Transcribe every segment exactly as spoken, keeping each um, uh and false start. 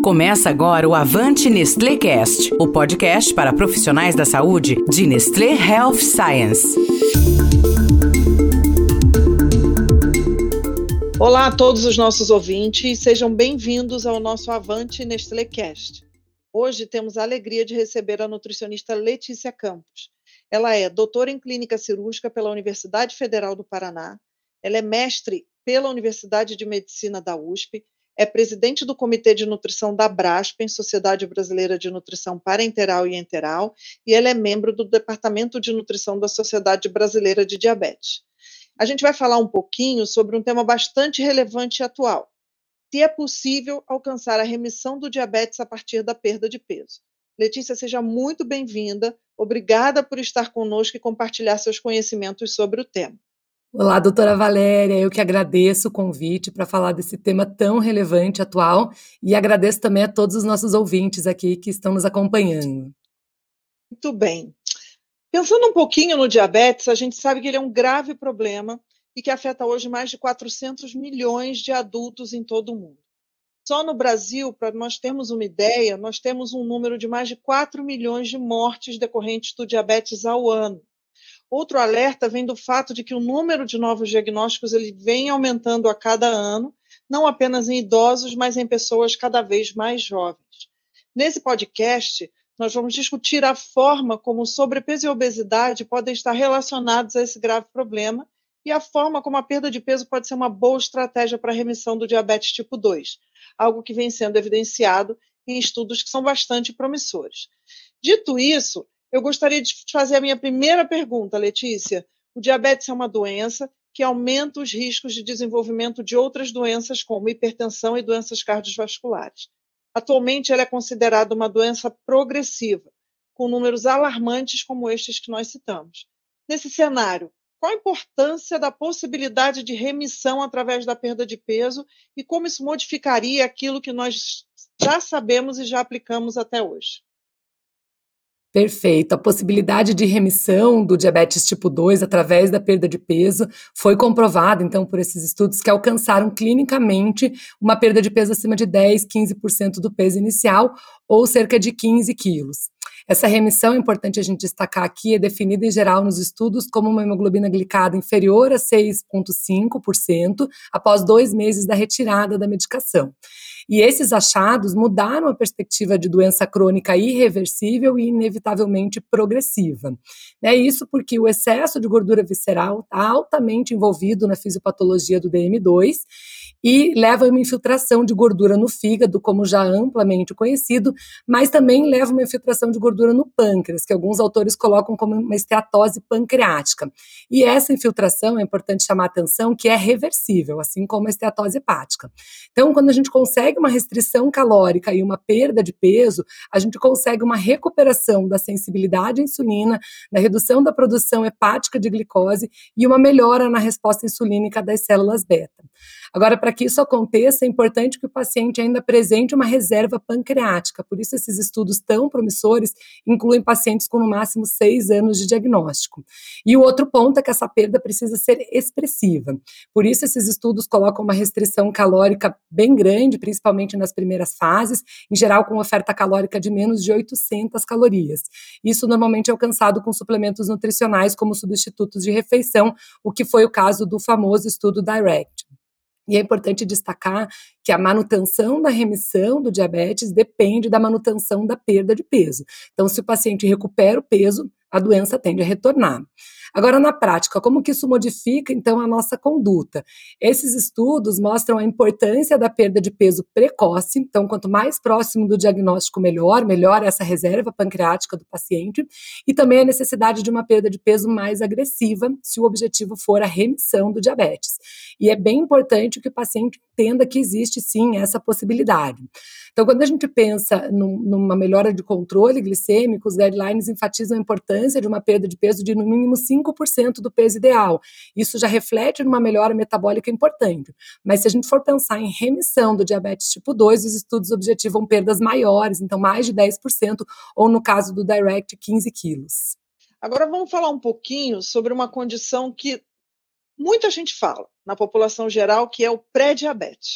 Começa agora o Avante Nestlé Cast, o podcast para profissionais da saúde de Nestlé Health Science. Olá a todos os nossos ouvintes, sejam bem-vindos ao nosso Avante Nestlé Cast. Hoje temos a alegria de receber a nutricionista Letícia Campos. Ela é doutora em clínica cirúrgica pela Universidade Federal do Paraná, ela é mestre pela Universidade de Medicina da U S P, é presidente do Comitê de Nutrição da Braskem, Sociedade Brasileira de Nutrição Parenteral e Enteral, e ela é membro do Departamento de Nutrição da Sociedade Brasileira de Diabetes. A gente vai falar um pouquinho sobre um tema bastante relevante e atual: se é possível alcançar a remissão do diabetes a partir da perda de peso. Letícia, seja muito bem-vinda. Obrigada por estar conosco e compartilhar seus conhecimentos sobre o tema. Olá, doutora Valéria, eu que agradeço o convite para falar desse tema tão relevante e atual, e agradeço também a todos os nossos ouvintes aqui que estão nos acompanhando. Muito bem. Pensando um pouquinho no diabetes, a gente sabe que ele é um grave problema e que afeta hoje mais de quatrocentos milhões de adultos em todo o mundo. Só no Brasil, para nós termos uma ideia, nós temos um número de mais de quatro milhões de mortes decorrentes do diabetes ao ano. Outro alerta vem do fato de que o número de novos diagnósticos ele vem aumentando a cada ano, não apenas em idosos, mas em pessoas cada vez mais jovens. Nesse podcast, nós vamos discutir a forma como sobrepeso e obesidade podem estar relacionados a esse grave problema e a forma como a perda de peso pode ser uma boa estratégia para a remissão do diabetes tipo dois, algo que vem sendo evidenciado em estudos que são bastante promissores. Dito isso, eu gostaria de fazer a minha primeira pergunta, Letícia. O diabetes é uma doença que aumenta os riscos de desenvolvimento de outras doenças, como hipertensão e doenças cardiovasculares. Atualmente, ela é considerada uma doença progressiva, com números alarmantes como estes que nós citamos. Nesse cenário, qual a importância da possibilidade de remissão através da perda de peso e como isso modificaria aquilo que nós já sabemos e já aplicamos até hoje? Perfeito. A possibilidade de remissão do diabetes tipo dois através da perda de peso foi comprovada, então, por esses estudos que alcançaram clinicamente uma perda de peso acima de dez, quinze por cento do peso inicial, ou cerca de quinze quilos. Essa remissão, é importante a gente destacar aqui, é definida em geral nos estudos como uma hemoglobina glicada inferior a seis vírgula cinco por cento após dois meses da retirada da medicação. E esses achados mudaram a perspectiva de doença crônica irreversível e inevitavelmente progressiva. É isso porque o excesso de gordura visceral está altamente envolvido na fisiopatologia do D M dois e leva a uma infiltração de gordura no fígado, como já amplamente conhecido, mas também leva a uma infiltração de gordura no pâncreas, que alguns autores colocam como uma esteatose pancreática. E essa infiltração, é importante chamar a atenção, que é reversível, assim como a esteatose hepática. Então, quando a gente consegue uma restrição calórica e uma perda de peso, a gente consegue uma recuperação da sensibilidade à insulina, da redução da produção hepática de glicose e uma melhora na resposta insulínica das células beta. Agora, para que isso aconteça, é importante que o paciente ainda apresente uma reserva pancreática, por isso esses estudos tão promissores incluem pacientes com no máximo seis anos de diagnóstico. E o outro ponto é que essa perda precisa ser expressiva, por isso esses estudos colocam uma restrição calórica bem grande, principalmente nas primeiras fases, em geral com oferta calórica de menos de oitocentas calorias. Isso normalmente é alcançado com suplementos nutricionais como substitutos de refeição, o que foi o caso do famoso estudo DIRECT. E é importante destacar que a manutenção da remissão do diabetes depende da manutenção da perda de peso. Então, se o paciente recupera o peso, a doença tende a retornar. Agora, na prática, como que isso modifica, então, a nossa conduta? Esses estudos mostram a importância da perda de peso precoce, então, quanto mais próximo do diagnóstico, melhor, melhor essa reserva pancreática do paciente, e também a necessidade de uma perda de peso mais agressiva, se o objetivo for a remissão do diabetes. E é bem importante que o paciente entenda que existe, sim, essa possibilidade. Então, quando a gente pensa num, numa melhora de controle glicêmico, os guidelines enfatizam a importância de uma perda de peso de no mínimo cinco por cento do peso ideal. Isso já reflete numa melhora metabólica importante. Mas se a gente for pensar em remissão do diabetes tipo dois, os estudos objetivam perdas maiores, então mais de dez por cento, ou no caso do DIRECT, quinze quilos. Agora vamos falar um pouquinho sobre uma condição que muita gente fala na população geral, que é o pré-diabetes.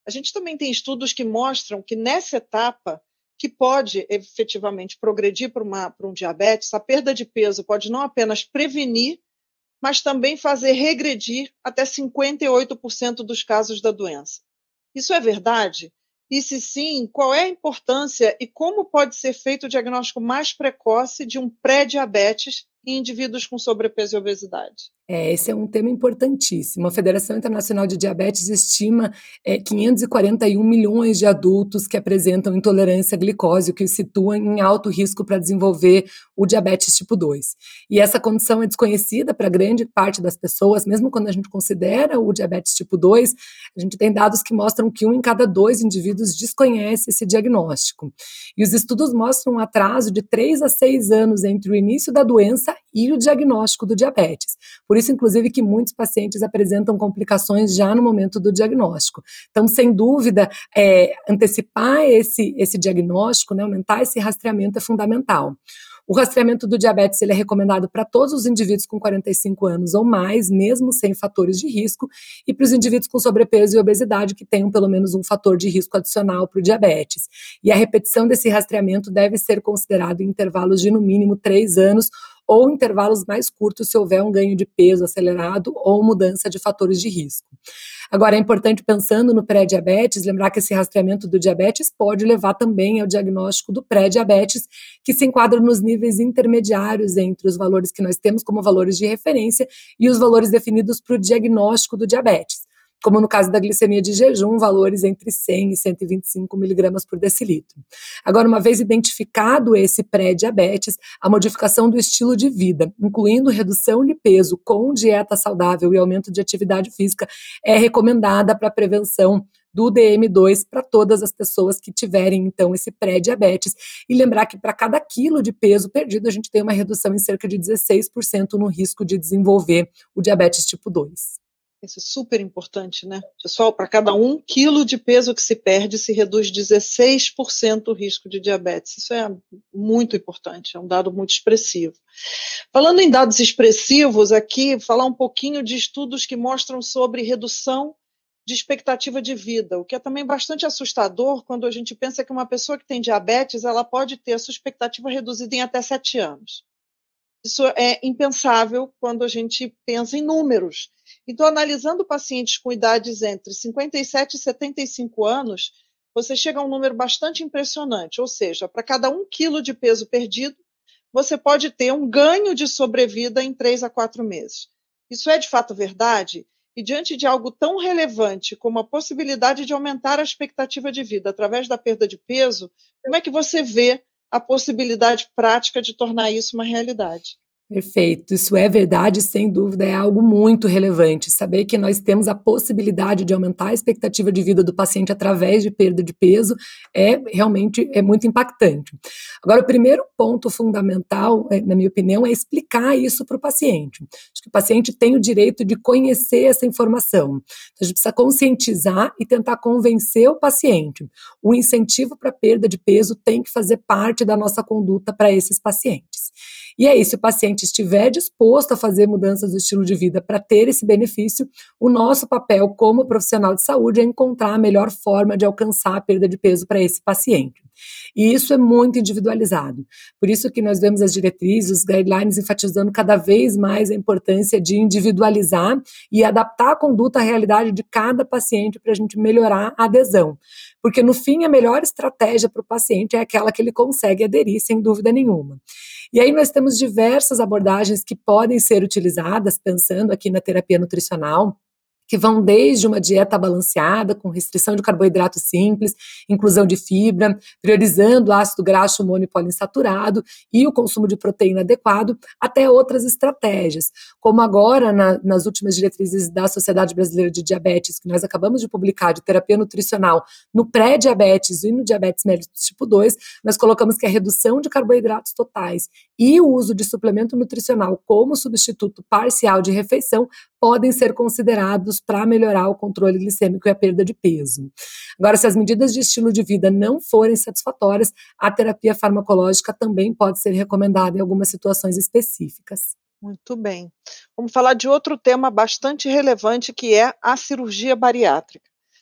A gente também tem estudos que mostram que nessa etapa, que pode efetivamente progredir para uma, para um diabetes, a perda de peso pode não apenas prevenir, mas também fazer regredir até cinquenta e oito por cento dos casos da doença. Isso é verdade? E se sim, qual é a importância e como pode ser feito o diagnóstico mais precoce de um pré-diabetes em indivíduos com sobrepeso e obesidade? É, esse é um tema importantíssimo. A Federação Internacional de Diabetes estima é, quinhentos e quarenta e um milhões de adultos que apresentam intolerância à glicose, o que os situa em alto risco para desenvolver o diabetes tipo dois. E essa condição é desconhecida para grande parte das pessoas, mesmo quando a gente considera o diabetes tipo dois, a gente tem dados que mostram que um em cada dois indivíduos desconhece esse diagnóstico. E os estudos mostram um atraso de três a seis anos entre o início da doença e o diagnóstico do diabetes. Por isso, inclusive, que muitos pacientes apresentam complicações já no momento do diagnóstico. Então, sem dúvida, é, antecipar esse, esse diagnóstico, né, aumentar esse rastreamento é fundamental. O rastreamento do diabetes ele é recomendado para todos os indivíduos com quarenta e cinco anos ou mais, mesmo sem fatores de risco, e para os indivíduos com sobrepeso e obesidade que tenham pelo menos um fator de risco adicional para o diabetes. E a repetição desse rastreamento deve ser considerado em intervalos de no mínimo três anos ou intervalos mais curtos se houver um ganho de peso acelerado ou mudança de fatores de risco. Agora, é importante, pensando no pré-diabetes, lembrar que esse rastreamento do diabetes pode levar também ao diagnóstico do pré-diabetes, que se enquadra nos níveis intermediários entre os valores que nós temos como valores de referência e os valores definidos para o diagnóstico do diabetes, como no caso da glicemia de jejum, valores entre cem e cento e vinte e cinco miligramas por decilitro. Agora, uma vez identificado esse pré-diabetes, a modificação do estilo de vida, incluindo redução de peso com dieta saudável e aumento de atividade física, é recomendada para a prevenção do D M dois para todas as pessoas que tiverem, então, esse pré-diabetes. E lembrar que para cada quilo de peso perdido, a gente tem uma redução em cerca de dezesseis por cento no risco de desenvolver o diabetes tipo dois. Isso é super importante, né? Pessoal, para cada um quilo de peso que se perde, se reduz dezesseis por cento o risco de diabetes. Isso é muito importante, é um dado muito expressivo. Falando em dados expressivos aqui, falar um pouquinho de estudos que mostram sobre redução de expectativa de vida, o que é também bastante assustador quando a gente pensa que uma pessoa que tem diabetes, ela pode ter a sua expectativa reduzida em até sete anos. Isso é impensável quando a gente pensa em números. Então, analisando pacientes com idades entre cinquenta e sete e setenta e cinco anos, você chega a um número bastante impressionante, ou seja, para cada um quilo de peso perdido, você pode ter um ganho de sobrevida em três a quatro meses. Isso é de fato verdade? E diante de algo tão relevante como a possibilidade de aumentar a expectativa de vida através da perda de peso, como é que você vê a possibilidade prática de tornar isso uma realidade? Perfeito, isso é verdade, sem dúvida, é algo muito relevante. Saber que nós temos a possibilidade de aumentar a expectativa de vida do paciente através de perda de peso é realmente é muito impactante. Agora, o primeiro ponto fundamental, na minha opinião, é explicar isso para o paciente. Acho que o paciente tem o direito de conhecer essa informação. Então, a gente precisa conscientizar e tentar convencer o paciente. O incentivo para a perda de peso tem que fazer parte da nossa conduta para esses pacientes. E aí, se o paciente estiver disposto a fazer mudanças do estilo de vida para ter esse benefício, o nosso papel como profissional de saúde é encontrar a melhor forma de alcançar a perda de peso para esse paciente. E isso é muito individualizado. Por isso que nós vemos as diretrizes, os guidelines enfatizando cada vez mais a importância de individualizar e adaptar a conduta à realidade de cada paciente para a gente melhorar a adesão. Porque, no fim, a melhor estratégia para o paciente é aquela que ele consegue aderir, sem dúvida nenhuma. E aí nós temos diversas abordagens que podem ser utilizadas, pensando aqui na terapia nutricional, que vão desde uma dieta balanceada, com restrição de carboidrato simples, inclusão de fibra, priorizando o ácido graxo monopoliinsaturado e o consumo de proteína adequado, até outras estratégias, como agora na, nas últimas diretrizes da Sociedade Brasileira de Diabetes, que nós acabamos de publicar, de terapia nutricional no pré-diabetes e no diabetes mellitus tipo dois, nós colocamos que a redução de carboidratos totais e o uso de suplemento nutricional como substituto parcial de refeição podem ser considerados para melhorar o controle glicêmico e a perda de peso. Agora, se as medidas de estilo de vida não forem satisfatórias, a terapia farmacológica também pode ser recomendada em algumas situações específicas. Muito bem. Vamos falar de outro tema bastante relevante, que é a cirurgia bariátrica.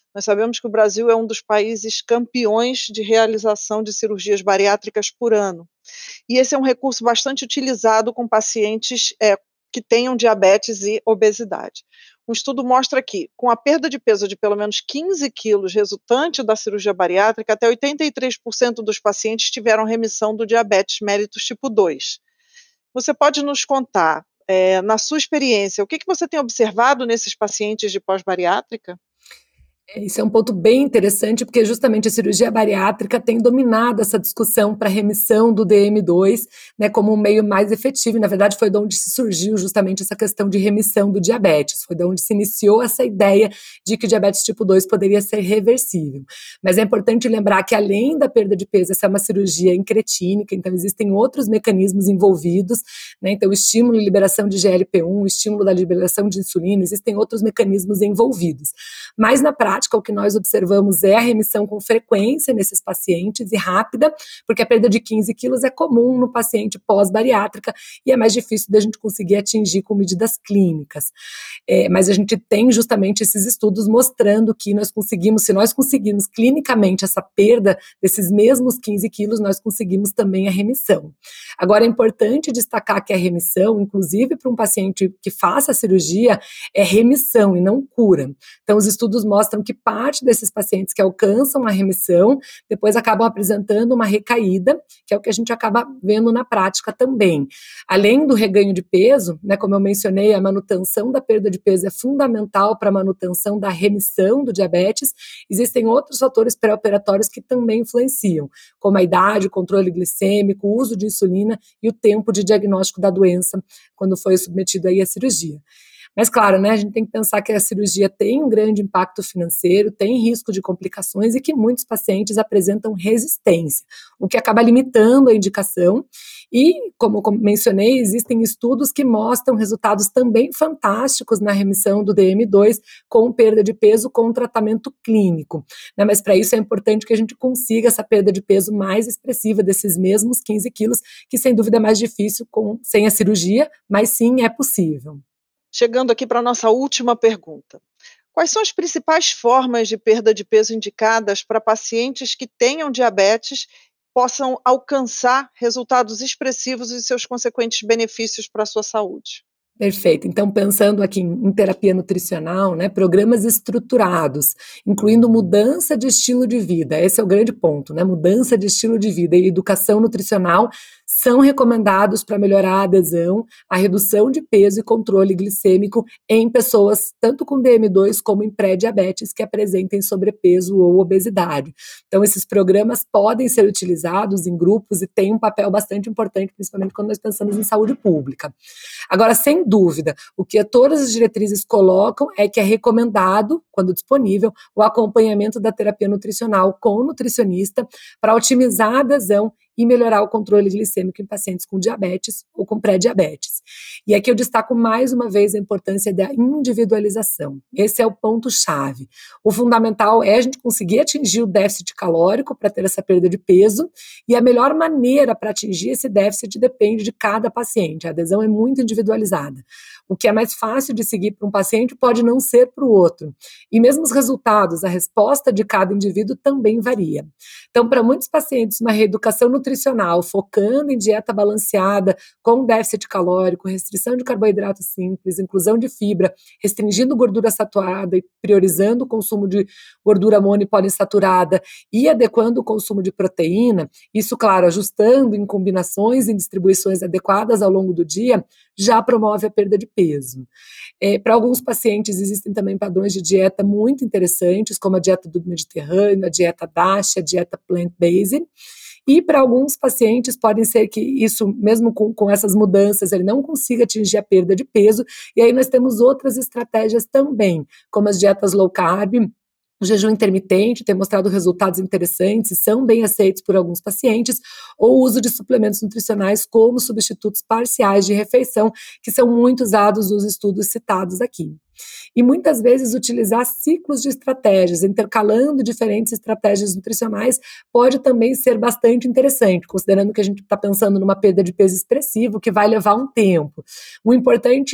Nós sabemos que o Brasil é um dos países campeões de realização de cirurgias bariátricas por ano. E esse é um recurso bastante utilizado com pacientes é, que tenham diabetes e obesidade. Um estudo mostra que, com a perda de peso de pelo menos quinze quilos resultante da cirurgia bariátrica, até oitenta e três por cento dos pacientes tiveram remissão do diabetes mellitus tipo dois. Você pode nos contar, é, na sua experiência, o que, que você tem observado nesses pacientes de pós-bariátrica? Isso é um ponto bem interessante, porque justamente a cirurgia bariátrica tem dominado essa discussão para remissão do D M dois, né, como um meio mais efetivo, e na verdade foi de onde se surgiu justamente essa questão de remissão do diabetes, foi de onde se iniciou essa ideia de que o diabetes tipo dois poderia ser reversível. Mas é importante lembrar que além da perda de peso, essa é uma cirurgia incretínica, então existem outros mecanismos envolvidos, né, então o estímulo e liberação de G L P um, o estímulo da liberação de insulina, existem outros mecanismos envolvidos. Mas na prática, o que nós observamos é a remissão com frequência nesses pacientes e rápida, porque a perda de quinze quilos é comum no paciente pós-bariátrica e é mais difícil da gente conseguir atingir com medidas clínicas. É, mas a gente tem justamente esses estudos mostrando que nós conseguimos, se nós conseguimos clinicamente essa perda desses mesmos quinze quilos, nós conseguimos também a remissão. Agora é importante destacar que a remissão, inclusive para um paciente que faça a cirurgia, é remissão e não cura. Então os estudos mostram que que parte desses pacientes que alcançam a remissão, depois acabam apresentando uma recaída, que é o que a gente acaba vendo na prática também. Além do reganho de peso, né, como eu mencionei, a manutenção da perda de peso é fundamental para a manutenção da remissão do diabetes. Existem outros fatores pré-operatórios que também influenciam, como a idade, o controle glicêmico, o uso de insulina e o tempo de diagnóstico da doença quando foi submetido aí à cirurgia. Mas, claro, né, a gente tem que pensar que a cirurgia tem um grande impacto financeiro, tem risco de complicações e que muitos pacientes apresentam resistência, o que acaba limitando a indicação. E, como mencionei, existem estudos que mostram resultados também fantásticos na remissão do D M dois com perda de peso com tratamento clínico. Né, mas, para isso, é importante que a gente consiga essa perda de peso mais expressiva desses mesmos quinze quilos, que, sem dúvida, é mais difícil com, sem a cirurgia, mas sim é possível. Chegando aqui para a nossa última pergunta. Quais são as principais formas de perda de peso indicadas para pacientes que tenham diabetes possam alcançar resultados expressivos e seus consequentes benefícios para a sua saúde? Perfeito. Então, pensando aqui em, em terapia nutricional, né, programas estruturados, incluindo mudança de estilo de vida, esse é o grande ponto, né, mudança de estilo de vida e educação nutricional são recomendados para melhorar a adesão, a redução de peso e controle glicêmico em pessoas tanto com D M dois como em pré-diabetes que apresentem sobrepeso ou obesidade. Então, esses programas podem ser utilizados em grupos e têm um papel bastante importante, principalmente quando nós pensamos em saúde pública. Agora, sem dúvida, o que todas as diretrizes colocam é que é recomendado, quando disponível, o acompanhamento da terapia nutricional com o nutricionista para otimizar a adesão e melhorar o controle glicêmico em pacientes com diabetes ou com pré-diabetes. E aqui eu destaco mais uma vez a importância da individualização. Esse é o ponto-chave. O fundamental é a gente conseguir atingir o déficit calórico para ter essa perda de peso, e a melhor maneira para atingir esse déficit depende de cada paciente. A adesão é muito individualizada. O que é mais fácil de seguir para um paciente pode não ser para o outro. E mesmo os resultados, a resposta de cada indivíduo também varia. Então, para muitos pacientes, uma reeducação nutricional focando em dieta balanceada, com déficit calórico, restrição de carboidratos simples, inclusão de fibra, restringindo gordura saturada e priorizando o consumo de gordura monoinsaturada e adequando o consumo de proteína, isso, claro, ajustando em combinações e distribuições adequadas ao longo do dia, já promove a perda de peso. É, para alguns pacientes existem também padrões de dieta muito interessantes, como a dieta do Mediterrâneo, a dieta DASH, a dieta plant-based. E para alguns pacientes pode ser que isso, mesmo com, com essas mudanças, ele não consiga atingir a perda de peso, e aí nós temos outras estratégias também, como as dietas low carb. O jejum intermitente tem mostrado resultados interessantes, são bem aceitos por alguns pacientes, ou o uso de suplementos nutricionais como substitutos parciais de refeição, que são muito usados nos estudos citados aqui. E muitas vezes utilizar ciclos de estratégias, intercalando diferentes estratégias nutricionais, pode também ser bastante interessante, considerando que a gente está pensando numa perda de peso expressivo, que vai levar um tempo. O importante é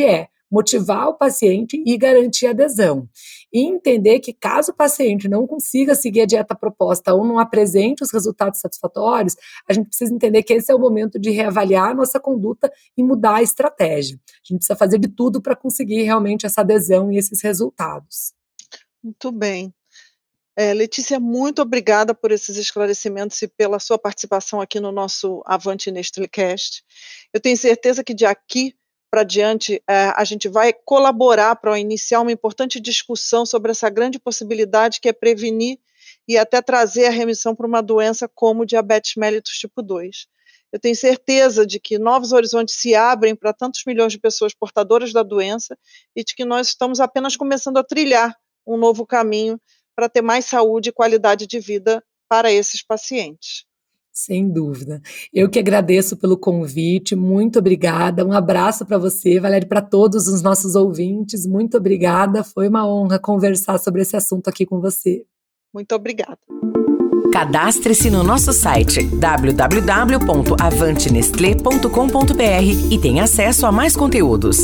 motivar o paciente e garantir adesão. E entender que caso o paciente não consiga seguir a dieta proposta ou não apresente os resultados satisfatórios, a gente precisa entender que esse é o momento de reavaliar a nossa conduta e mudar a estratégia. A gente precisa fazer de tudo para conseguir realmente essa adesão e esses resultados. Muito bem. É, Letícia, muito obrigada por esses esclarecimentos e pela sua participação aqui no nosso Avante NestléCast. Eu tenho certeza que de aqui para diante é, a gente vai colaborar para iniciar uma importante discussão sobre essa grande possibilidade que é prevenir e até trazer a remissão para uma doença como diabetes mellitus tipo dois. Eu tenho certeza de que novos horizontes se abrem para tantos milhões de pessoas portadoras da doença e de que nós estamos apenas começando a trilhar um novo caminho para ter mais saúde e qualidade de vida para esses pacientes. Sem dúvida. Eu que agradeço pelo convite, muito obrigada. Um abraço para você, Valéria, para todos os nossos ouvintes. Muito obrigada, foi uma honra conversar sobre esse assunto aqui com você. Muito obrigada. Cadastre-se no nosso site w w w ponto avante nestlé ponto com ponto b r e tenha acesso a mais conteúdos.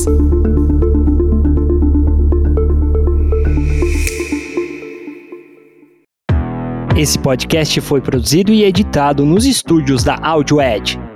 Esse podcast foi produzido e editado nos estúdios da AudioEd.